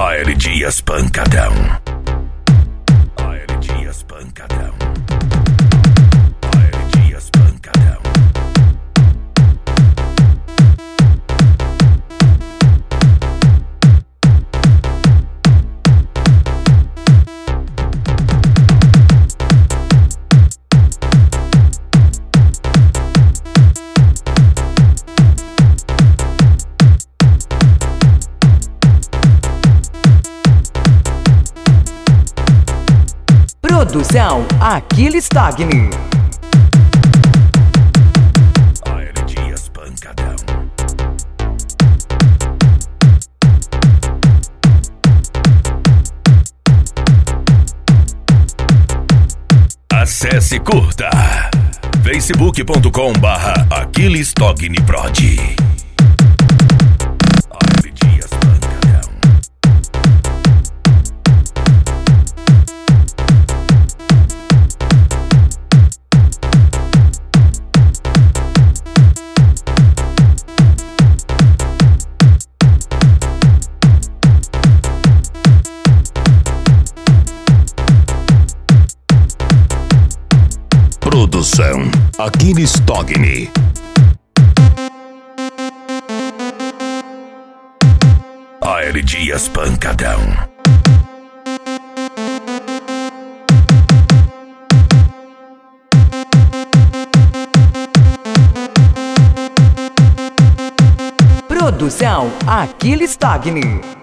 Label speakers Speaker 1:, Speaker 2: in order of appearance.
Speaker 1: Aire Dias Pancadão. Aire Dias Pancadão. Aire Dias Pancadão.
Speaker 2: Produção Aquiles Togni.
Speaker 1: Aire Dias Pancadão. Acesse e curta facebook.com/Aquiles Togni Prod. Aire Dias Pancadão. Produção Aquiles Togni. Aire Dias Pancadão.
Speaker 2: Produção Aquiles Togni.